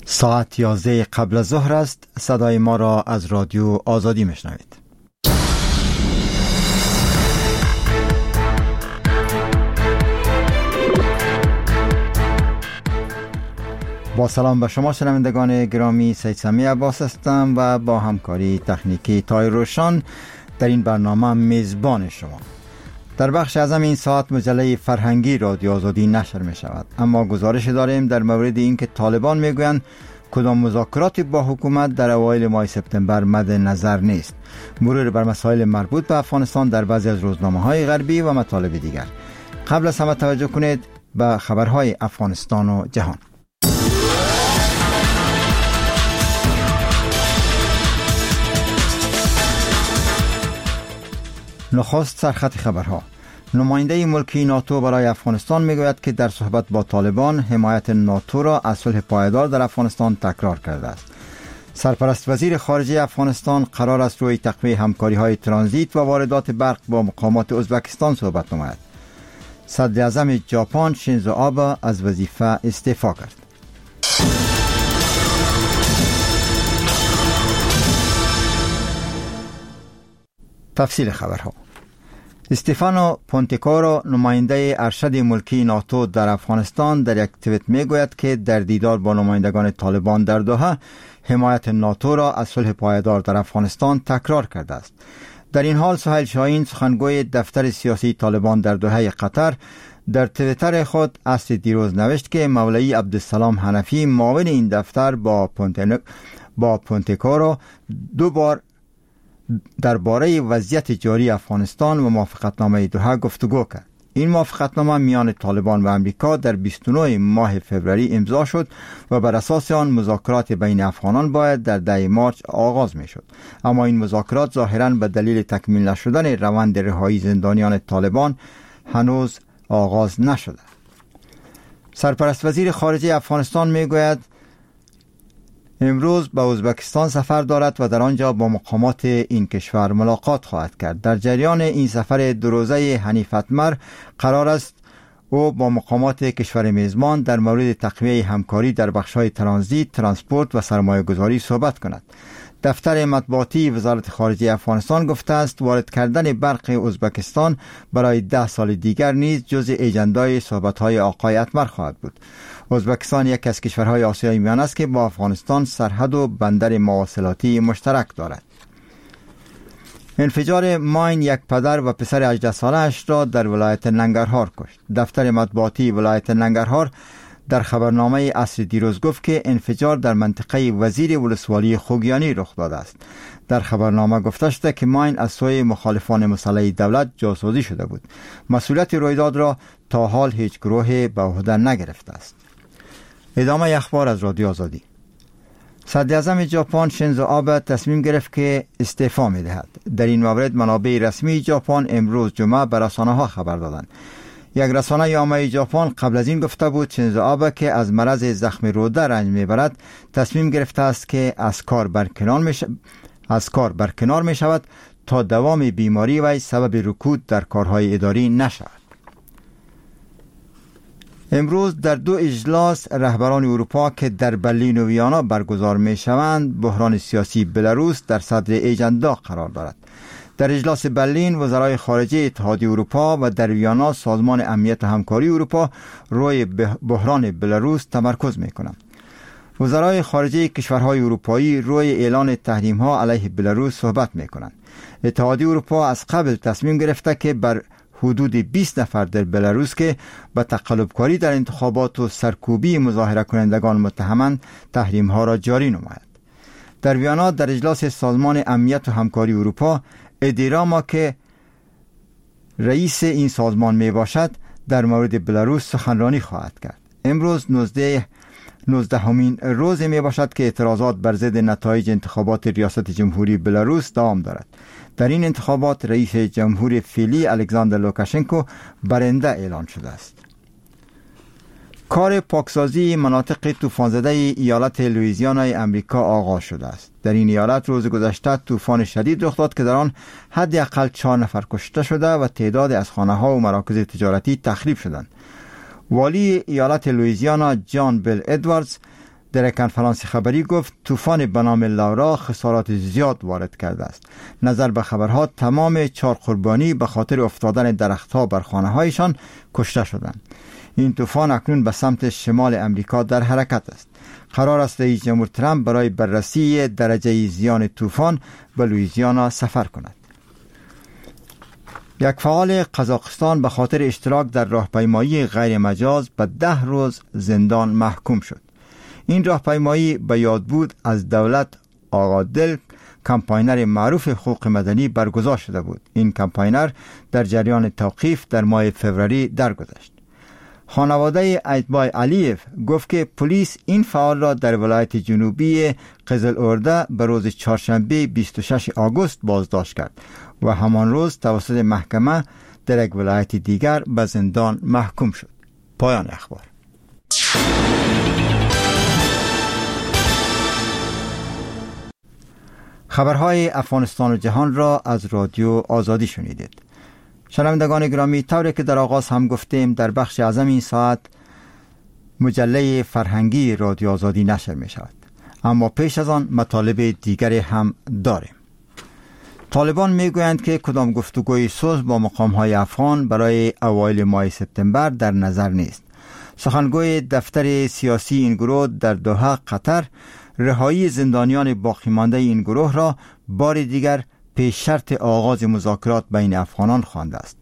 ساعت 11 قبل از ظهر است. صدای ما را از رادیو آزادی میشنوید. با سلام به شما شنوندگان گرامی، سید سمی عباس هستم و با همکاری تکنیکی تای روشان در این برنامه میزبان شما. در بخش اعظم این ساعت مجله فرهنگی رادیو آزادی نشر می شود، اما گزارش داریم در مورد اینکه طالبان میگویند کدام مذاکرات با حکومت در اوایل ماه سپتامبر مد نظر نیست. مرور بر مسائل مربوط به افغانستان در بعضی از روزنامه‌های غربی و مطالب دیگر. قبل از همه توجه کنید به خبرهای افغانستان و جهان. نخست سرخط خبرها. نماینده ملکی ناتو برای افغانستان میگوید که در صحبت با طالبان حمایت ناتو را از صلح پایدار در افغانستان تکرار کرده است. سرپرست وزیر خارجه افغانستان قرار است روی تقویت همکاری‌های ترانزیت و واردات برق با مقامات ازبکستان صحبت نماید. صدر اعظم ژاپن شینزو آبه از وظیفه استعفا کرد. تفصیل خبرها. استفانو پونتیکورو نماینده ارشد ملکی ناتو در افغانستان در یک توییت میگوید که در دیدار با نمایندگان طالبان در دوحه حمایت ناتو را از صلح پایدار در افغانستان تکرار کرده است. در این حال سهیل شاهین سخنگوی دفتر سیاسی طالبان در دوحه قطر در توییتر خود اصل دیروز نوشت که مولوی عبدالسلام حنفی معاون این دفتر با پونتیکورو دو بار درباره وضعیت جاری افغانستان و موافقتنامه دوحه گفتگو کرد. این موافقتنامه میان طالبان و امریکا در 29 ماه فوریه امضا شد و بر اساس آن مذاکرات بین افغانان باید در 10 مارس آغاز می شد، اما این مذاکرات ظاهراً به دلیل تکمیل نشدن روند رهایی زندانیان طالبان هنوز آغاز نشده. سرپرست وزیر خارجه افغانستان می گوید امروز به ازبکستان سفر دارد و در آنجا با مقامات این کشور ملاقات خواهد کرد. در جریان این سفر دو روزه حنیف اتمر قرار است او با مقامات کشور میزبان در مورد تقویت همکاری در بخش‌های ترانزیت، ترانسپورت و سرمایه‌گذاری صحبت کند. دفتر مطبوعاتی وزارت خارجه افغانستان گفته است وارد کردن برق ازبکستان برای 10 سال دیگر نیز جزء اجندای صحبت‌های آقای اتمر خواهد بود. ازبکستان یک از کشورهای آسیای میانه است که با افغانستان سرحد و بندر مواصلاتی مشترک دارد. انفجار ماین یک پدر و پسر 18 ساله‌اش را در ولایت ننگرهار کشت. دفتر مطبوعاتی ولایت ننگرهار در خبرنامه اصر دیروز گفت که انفجار در منطقه وزیر ولسوالی خوگیانی رخ داده است. در خبرنامه گفته شده که ماین از سوی مخالفان مسلح دولت جاسوزی شده بود. مسئولیت رویداد را تا حال هیچ گروه به عهده نگرفته است. ادامه اخبار از رادیو آزادی. صدر اعظم ژاپن شینزو آبه تصمیم گرفت که استعفا می‌دهد. در این مورد منابع رسمی ژاپن امروز جمعه به رسانه‌ها خبر دادند. یک رسانه عامه ژاپن قبل از این گفته بود شینزو آبه که از مرض زخم روده رنج می‌برد تصمیم گرفته است که از کار برکنار می‌شود تا دوام بیماری وی سبب رکود در کارهای اداری نشود. امروز در 2 اجلاس رهبران اروپا که در برلین و ویانا برگزار می شوند بحران سیاسی بلاروس در صدر اجندا قرار دارد. در اجلاس برلین وزرای خارجه اتحادیه اروپا و در ویانا سازمان امنیت و همکاری اروپا روی بحران بلاروس تمرکز می کنند. وزرای خارجه کشورهای اروپایی روی اعلان تحریم‌ها علیه بلاروس صحبت می کنند. اتحادیه اروپا از قبل تصمیم گرفته که بر حدود 20 نفر در بلاروس که به تقلبکاری در انتخابات و سرکوبی مظاهره کنندگان متهمند تحریم ها را جاری نماید. در ویانا در اجلاس سازمان امنیت و همکاری اروپا ادیراما که رئیس این سازمان می باشد در مورد بلاروس سخنرانی خواهد کرد. امروز 19مین روز می باشد که اعتراضات بر ضد نتایج انتخابات ریاست جمهوری بلاروس دوام دارد. در این انتخابات رئیس جمهور فعلی الکساندر لوکاشنکو برنده اعلان شده است. کار پاکسازی مناطق طوفان‌زده ایالت لوئیزیانای امریکا آغاز شده است. در این ایالت روز گذشته طوفان شدید رخ داد که در آن حداقل 4 نفر کشته شده و تعداد از خانه‌ها و مراکز تجارتی تخریب شدند. والی ایالت لوئیزیانا جان بیل ادواردز در یک کنفرانس خبری گفت طوفان به نام لورا خسارات زیاد وارد کرده است. نظر به خبرها تمام 4 قربانی به خاطر افتادن درختها بر خانه هایشان کشته شدند. این طوفان اکنون به سمت شمال امریکا در حرکت است. قرار است رئیس جمهور ترامپ برای بررسی درجه زیان طوفان به لوئیزیانا سفر کند. یک فعال قزاقستان به خاطر اشتراک در راهپیمایی غیر مجاز به 10 روز زندان محکوم شد. این راهپیمایی به یاد بود از دولت آقادل، کمپاینر معروف حقوق مدنی، برگزار شده بود. این کمپاینر در جریان توقیف در ماه فوریه درگذشت. خانواده ایتبای علیف گفت که پلیس این فعال را در ولایت جنوبی قزل‌ارده به روز چهارشنبه 26 آگوست بازداشت کرد و همان روز توسط محکمه در یک ولایت دیگر به زندان محکوم شد. پایان اخبار. خبرهای افغانستان و جهان را از رادیو آزادی شنیدید. شنوندگان گرامی، طوری که در آغاز هم گفتیم، در بخش اعظم این ساعت مجله فرهنگی رادیو آزادی نشر می شود. اما پیش از آن مطالب دیگری هم داریم. طالبان می گویند که کدام گفتگوی صلح با مقام‌های افغان برای اوایل ماه سپتامبر در نظر نیست. سخنگوی دفتر سیاسی این گروه در دوحه قطر رهایی زندانیان باقی مانده این گروه را بار دیگر پیش شرط آغاز مذاکرات بین افغانان خوانده است.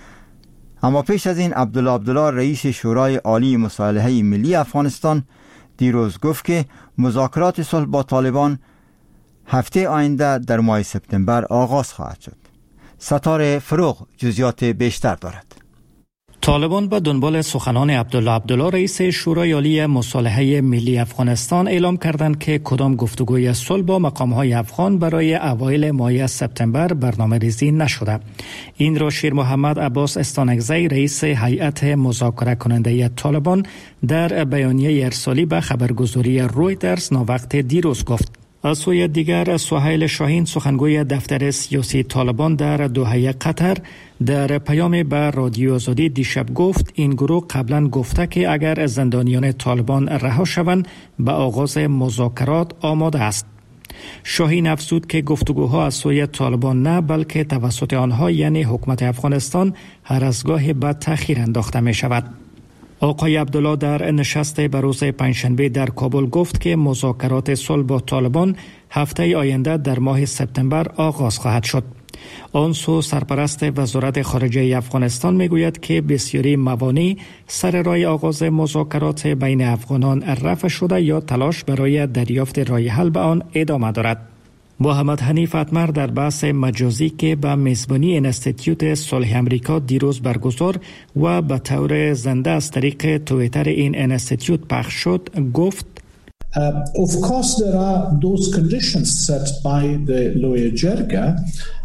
اما پیش از این عبدالله رئیس شورای عالی مصالحه ملی افغانستان دیروز گفت که مذاکرات صلح با طالبان هفته آینده در ماه سپتامبر آغاز خواهد شد. ستاره فروغ جزئیات بیشتر دارد. طالبان به دنبال سخنان عبدالله رئیس شورای عالی مصالحه ملی افغانستان اعلام کردند که کدام گفتگوی صلح با مقام‌های افغان برای اوایل ماه سپتامبر برنامه‌ریزی نشده. این را شیر محمد عباس استانکزی رئیس هیئت مذاکره کننده طالبان در بیانیه ارسالی به خبرگزاری رویترز ناوقت دیروز گفت. از سوی دیگر سهیل شاهین سخنگوی دفتر سیاسی طالبان در دوحه قطر در پیام به رادیو آزادی دیشب گفت این گروه قبلا گفته که اگر زندانیان طالبان رها شوند به آغاز مذاکرات آماده است. شاهین افزود که گفتگوها از سوی طالبان نه بلکه توسط آنها یعنی حکومت افغانستان هر از گاهی به تأخیر انداخته می شود. آقای عبدالله در نشست به روز پنجشنبه در کابل گفت که مذاکرات صلح با طالبان هفته آینده در ماه سپتامبر آغاز خواهد شد. آن سو سرپرست وزارت خارجه افغانستان میگوید که بسیاری موانع سر راه آغاز مذاکرات بین افغانان رفع شده یا تلاش برای دریافت راه حل به آن ادامه دارد. محمد حنیف اتمر در بحث مجازی که به میزبانی انستیتیوت صلح امریکا دیروز برگزار و به طور زنده از طریق توییتر این انستیتیوت پخش شد گفت Of course there are those conditions set by the لوی جرگه.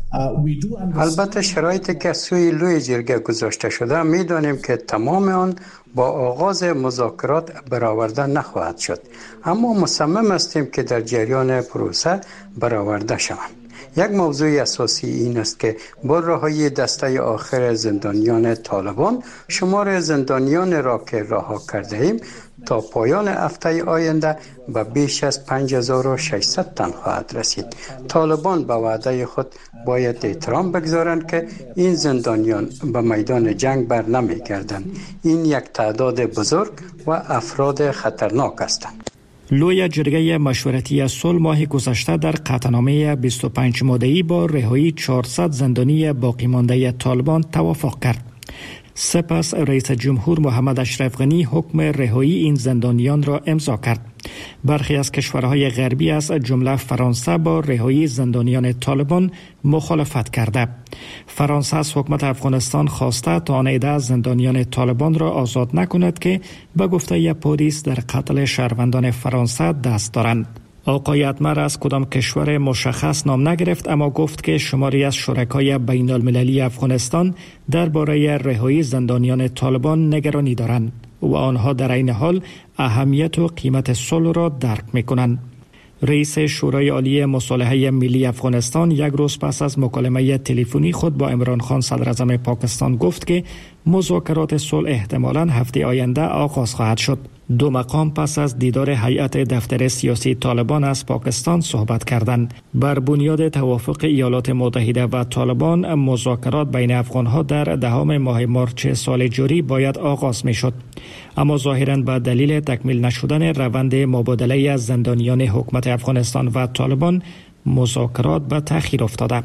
البته شرایطی که سوی لوی جرگه گذاشته شده می‌دانیم که تمام آن با آغاز مذاکرات برآورده نخواهد شد، اما مصمم هستیم که در جریان پروسه برآورده شوند. یک موضوع اساسی این است که با رهایی دسته آخر زندانیان طالبان شمار زندانیان را که رها کرده ایم تا پایان هفته آینده به بیش از 5600 تن خواهد رسید. طالبان به وعده خود باید احترام بگذارند که این زندانیان به میدان جنگ بر نمیگردند. این یک تعداد بزرگ و افراد خطرناک هستند. لوی جرگه مشورتی صلح ماه گذشته در قطعنامه 25 ماده‌ای با رهایی 400 زندانی باقی مانده طالبان توافق کرد. سپس رئیس جمهور محمد اشرف غنی حکم رهایی این زندانیان را امضا کرد. برخی از کشورهای غربی از جمله فرانسه با رهایی زندانیان طالبان مخالفت کرده. فرانسه از حکومت افغانستان خواسته تا آن عده زندانیان طالبان را آزاد نکند که به گفته پلیس در قتل شهروندان فرانسه دست دارند. آقای اتمر از کدام کشور مشخص نام نگرفت، اما گفت که شماری از شرکای بین المللی افغانستان درباره رهایی زندانیان طالبان نگرانی دارند و آنها در این حال اهمیت و قیمت صلح را درک می‌کنند. رئیس شورای عالی مصالحه ملی افغانستان یک روز پس از مکالمه تلفنی خود با عمران خان صدر اعظم پاکستان گفت که مذاکرات صلح احتمالاً هفته آینده آغاز خواهد شد. دو مقام پس از دیدار هیئت دفتر سیاسی طالبان از پاکستان صحبت کردند. بر بنیاد توافق ایالات متحده و طالبان، مذاکرات بین افغانها در 10 ماه مارچ سال جاری باید آغاز می شد. اما ظاهراً به دلیل تکمیل نشدن روند مبادله از زندانیان حکومت افغانستان و طالبان، مذاکرات به تأخیر افتاده.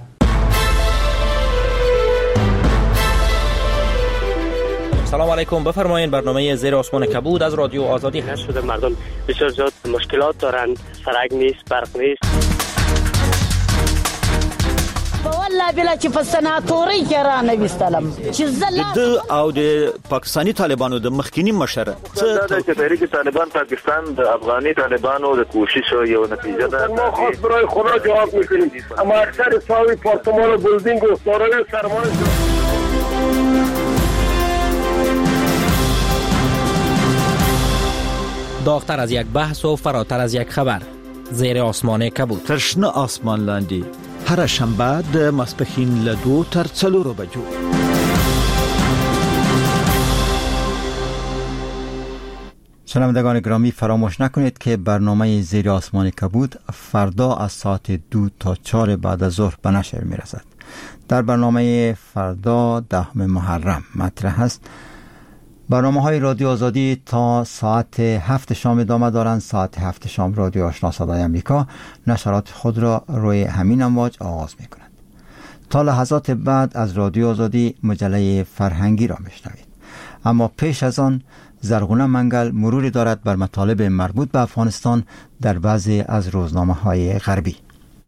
سلام علیکم، بفرمایید. برنامه زیر آسمان کبود از رادیو آزادی هست. شده مردم بسیار زیاد مشکلات دارند، سرک نیست، برق نیست. والله بلا چې په سناتوري کې را نوستلم چې د او د پاکستانی طالبانو د مخکینی مشر چې تحریک طالبان پاکستان د افغاني طالبانو د کوشش یو نتیجه ده. ما خاص برای خدا جواب میکنیم. اما اکثر ساوی پارتمان و بلدینگ و سارای سرمایه داغتر از یک بحث و فراتر از یک خبر. زیر آسمان کبود. ترشنه آسمان لاندی. هر شنبه د ماسپښین له 2 تر 4 بجو. شنوندگان گرامی، فراموش نکنید که برنامه زیر آسمان کبود فردا از ساعت 2 تا 4 بعد از ظهر به نشر می رسد. در برنامه فردا 10 محرم مطرح است. برنامه های رادیو آزادی تا ساعت 7 شام ادامه دارند. ساعت 7 شام رادیو آشنا صدای امریکا نشرات خود را روی همین امواج آغاز می کند. تا لحظات بعد از رادیو آزادی مجله فرهنگی را میشنوید. اما پیش از آن زرغونه منگل مروری دارد بر مطالب مربوط به افغانستان در بعضی از روزنامه های غربی.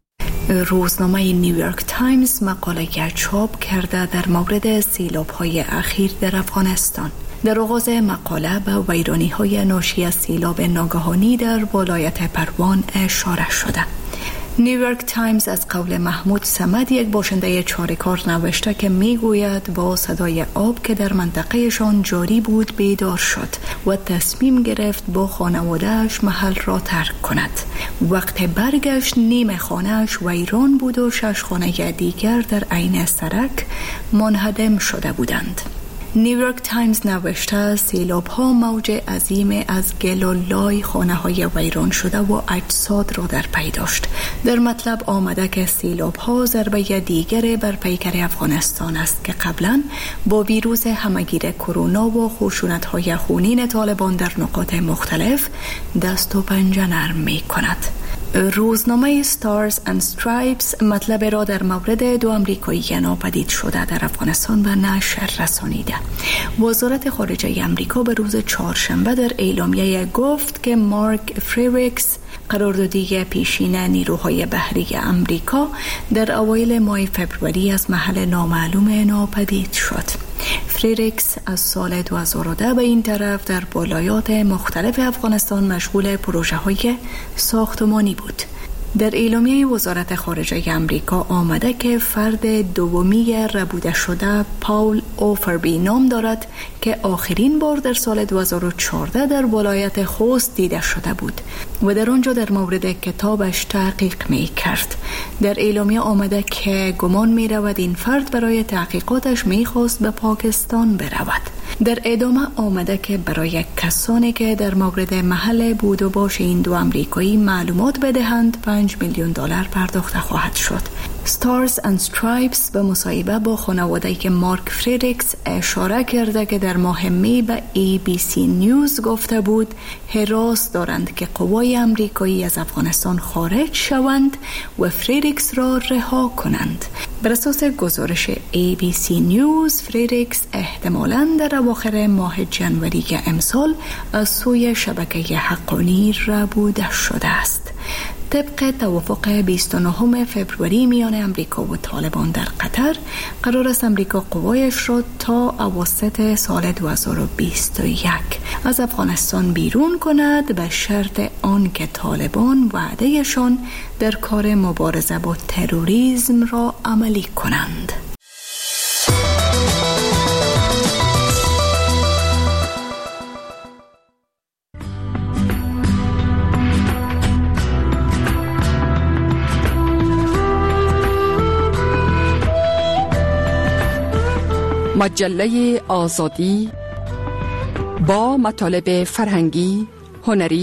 روزنامه نیویورک تایمز مقاله چاپ کرده در مورد سیلاب‌های اخیر در افغانستان. در آغاز مقاله به ویرانی‌های ناشی از سیلاب ناگهانی در ولایت پروان اشاره شده. نیویورک تایمز از قول محمود صمد، یک باشنده چاریکار، نوشته که میگوید با صدای آب که در منطقهشان جاری بود بیدار شد و تصمیم گرفت با خانوادهش محل را ترک کند. وقت برگشت نیم خانهش ویران بود و 6 خانه دیگر در عین سرک منهدم شده بودند. نیویورک تایمز نوشته سیلاب ها موج عظیم از گل و لای خانه های ویران شده و اجساد را در پی داشت. در مطلب آمده که سیلاب ها ضربه دیگر بر پیکر افغانستان است که قبلا با ویروس همگیر کرونا و خشونت های خونین طالبان در نقاط مختلف دست و پنجه نرم می کند. روزنامه ستارز اند استرایپس مطلب را در مورد 2 امریکایی ناپدید شده در افغانستان به نشر رسانیده. وزارت خارجه امریکا به روز چهارشنبه در اعلامیه گفت که مارک فریریکس، قراردادی پیشین نیروهای بحری امریکا، در اوایل ماه فوریه از محل نامعلوم ناپدید شد. فریریکس از سال 2010 به این طرف در ولایات مختلف افغانستان مشغول پروژه های ساختمانی بود. در اعلامیه وزارت خارجه امریکا آمده که فرد دومی ربوده شده پاول اوفربی نام دارد که آخرین بار در سال 2014 در ولایت خوست دیده شده بود و در آنجا در مورد کتابش تحقیق می کرد. در اعلامیه آمده که گمان می رود این فرد برای تحقیقاتش می خواست به پاکستان برود. در ادامه آمده که برای کسانی که در مورد محل بود و باش این 2 امریکایی معلومات بدهند $5 میلیون پرداخت خواهد شد. ستارز اند استرایپس به مصاحبه با خانواده‌ای که مارک فریریکس اشاره کرده که در ماه می به ABC نیوز گفته بود هراس دارند که قوای امریکایی از افغانستان خارج شوند و فریریکس را رها کنند. بر اساس گزارش ABC نیوز، فریریکس احتمالاً در اواخر ماه جنوری امسال از سوی شبکه حقانی ربوده شده است. طبق توافق 29 فوریه میان امریکا و طالبان در قطر، قرار است امریکا قوایش را تا اواسط سال 2021 از افغانستان بیرون کند به شرط آن که طالبان وعدهشان در کار مبارزه با تروریسم را عملی کنند. مجله آزادی با مطالب فرهنگی، هنری